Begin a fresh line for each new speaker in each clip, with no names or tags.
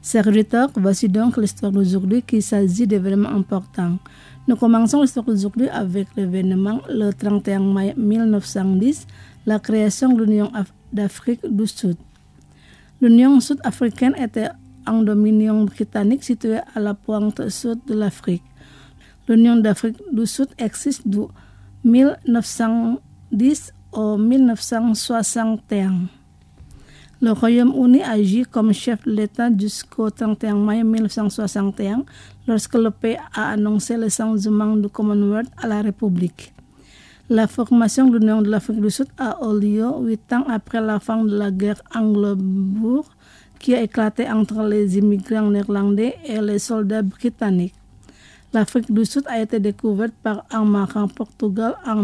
Chers auditeurs, voici donc l'histoire d'aujourd'hui qui s'agit d'événements importants. Nous commençons l'histoire d'aujourd'hui avec l'événement le 31 mai 1910, la création de l'Union d'Afrique du Sud. L'Union sud-africaine était un dominion britannique situé à la pointe sud de l'Afrique. L'Union d'Afrique du Sud existe de 1910 au 1961. Le Royaume-Uni agit comme chef de l'État jusqu'au 31 mai 1961, lorsque le pays a annoncé le changement du Commonwealth à la République. La formation de l'Union de l'Afrique du Sud a eu lieu 8 ans après la fin de la guerre anglo-boer qui a éclaté entre les immigrants néerlandais et les soldats britanniques. L'Afrique du Sud a été découverte par un marin portugais en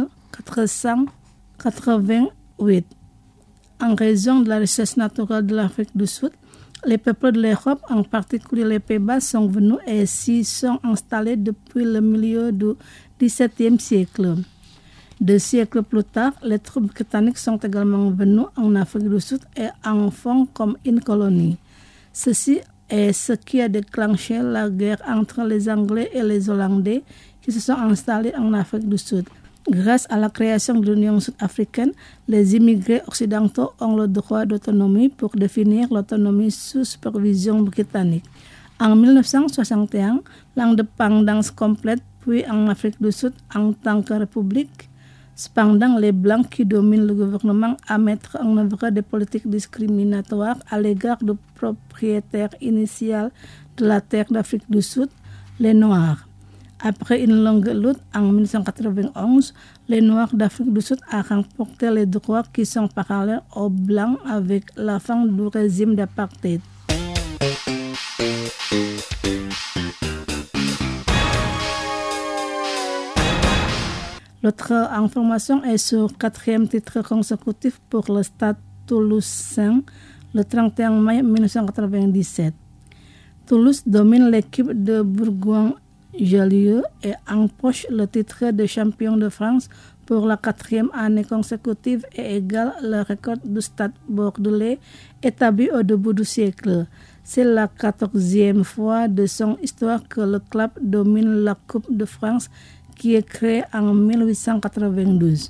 1488. En raison de la richesse naturelle de l'Afrique du Sud, les peuples de l'Europe, en particulier les Pays-Bas, sont venus et s'y sont installés depuis le milieu du XVIIe siècle. 2 siècles plus tard, les troupes britanniques sont également venues en Afrique du Sud et en font comme une colonie. Ceci est ce qui a déclenché la guerre entre les Anglais et les Hollandais qui se sont installés en Afrique du Sud. Grâce à la création de l'Union sud-africaine, les immigrés occidentaux ont le droit d'autonomie pour définir l'autonomie sous supervision britannique. En 1961, l'indépendance complète, puis en Afrique du Sud en tant que république. Cependant, les Blancs qui dominent le gouvernement à mettre en œuvre des politiques discriminatoires à l'égard du propriétaire initial de la terre d'Afrique du Sud, les Noirs. Après une longue lutte en 1991, les Noirs d'Afrique du Sud ont remporté les droits qui sont parallèles aux Blancs avec la fin du régime d'apartheid. L'autre information est sur 4e titre consécutif pour le Stade toulousain le 31 mai 1997. Toulouse domine l'équipe de Bourgogne-Jallieu et empoche le titre de champion de France pour la 4e année consécutive et égale le record du Stade bordelais établi au début du siècle. C'est la 14e fois de son histoire que le club domine la Coupe de France qui est créée en 1892.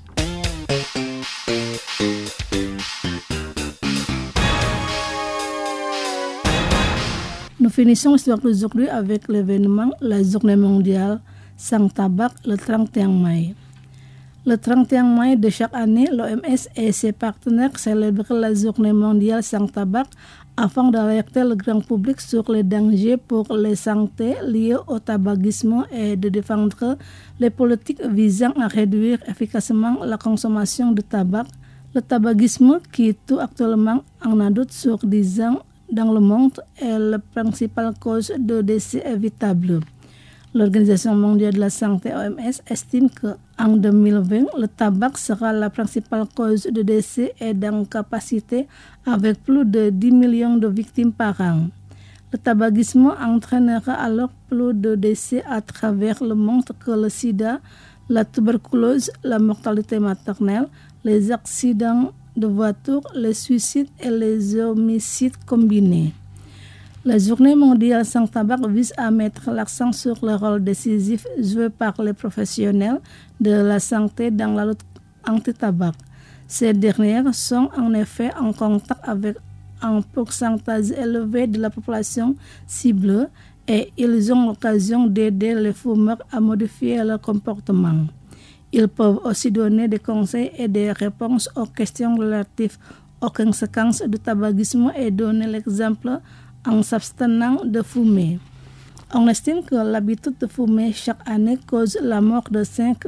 Nous finissons l'histoire d'aujourd'hui avec l'événement la Journée mondiale sans tabac le 31 mai. Le 31 mai de chaque année, l'OMS et ses partenaires célèbrent la Journée mondiale sans tabac afin d'alerter le grand public sur les dangers pour la santé liés au tabagisme et de défendre les politiques visant à réduire efficacement la consommation de tabac. Le tabagisme, qui tue actuellement en adulte sur 10 ans dans le monde, est la principale cause de décès évitable. L'Organisation mondiale de la santé OMS estime qu'en 2020, le tabac sera la principale cause de décès et d'incapacité avec plus de 10 millions de victimes par an. Le tabagisme entraînera alors plus de décès à travers le monde que le sida, la tuberculose, la mortalité maternelle, les accidents de voiture, les suicides et les homicides combinés. La Journée mondiale sans tabac vise à mettre l'accent sur le rôle décisif joué par les professionnels de la santé dans la lutte anti-tabac. Ces dernières sont en effet en contact avec un pourcentage élevé de la population cible et ils ont l'occasion d'aider les fumeurs à modifier leur comportement. Ils peuvent aussi donner des conseils et des réponses aux questions relatives aux conséquences du tabagisme et donner l'exemple en s'abstenant de fumer. On estime que l'habitude de fumer chaque année cause la mort de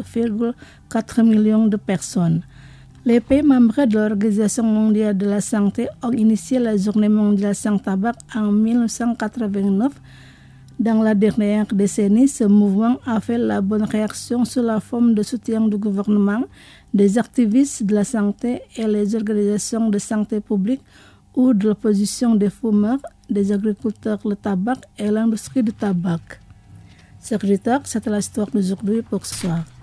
5,4 millions de personnes. Les pays membres de l'Organisation mondiale de la santé ont initié la Journée mondiale sans tabac en 1989. Dans la dernière décennie, ce mouvement a fait la bonne réaction sous la forme de soutien du gouvernement, des activistes de la santé et les organisations de santé publique ou de l'opposition des fumeurs, des agriculteurs, le tabac et l'industrie du tabac. Chers auditeurs, c'était l'histoire d'aujourd'hui pour ce soir.